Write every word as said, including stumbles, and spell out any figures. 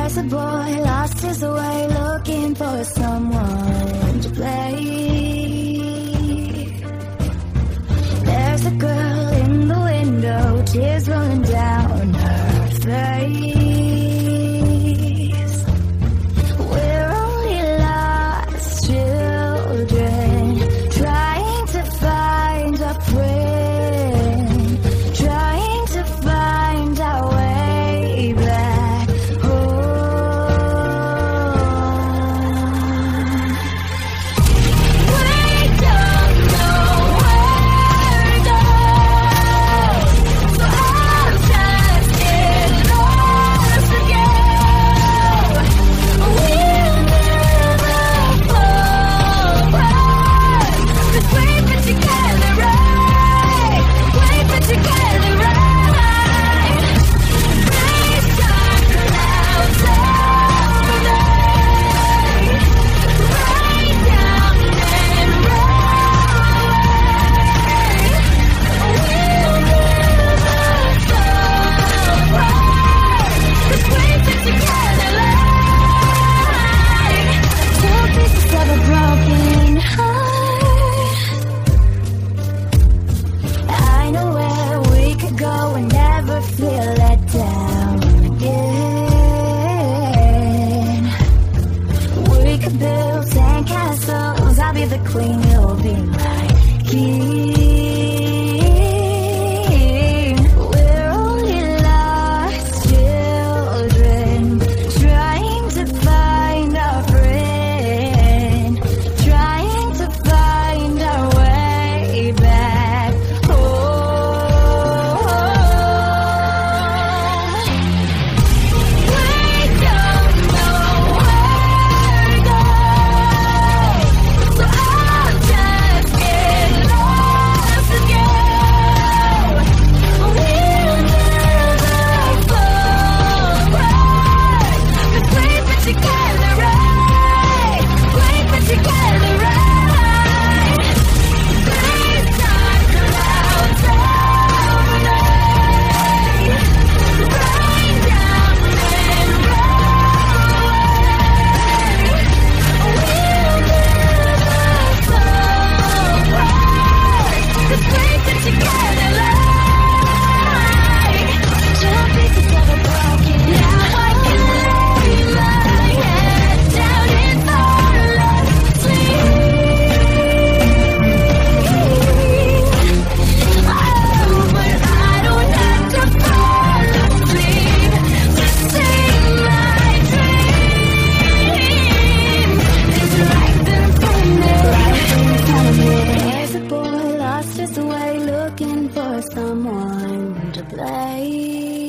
There's a boy lost his way looking for someone to play. There's a girl in the window, tears rolling down her face. We're only lost children, trying to find a friend, trying to find our way back home. We don't know where to go, so I'll just get lost again. We'll never fall apart, 'cause we've been together right, we've been together right. Rain, dark clouds over me, rain down and right. We'll never fall apart, 'cause we've been together like two pieces of a broken heart. I know where we could go and never feel let down again. We could build sandcastles, I'll be the queen, you'll be my king. We're only lost children, trying to find our friend, trying to find our way back home. We don't know where to go, so I'll just get lost again. We'll never fall apart, 'cause we've been together right, we've been together right. Rain, dark clouds over me, rain down and right. We'll never fall apart, 'cause we've been together like two pieces of a broken heart. Now I can lay my head down and fall asleep. Oh, but I don't have to fall asleep to sing my dream. It's right there in front of me, right in front of me. There's a boy lost his way looking for someone to play.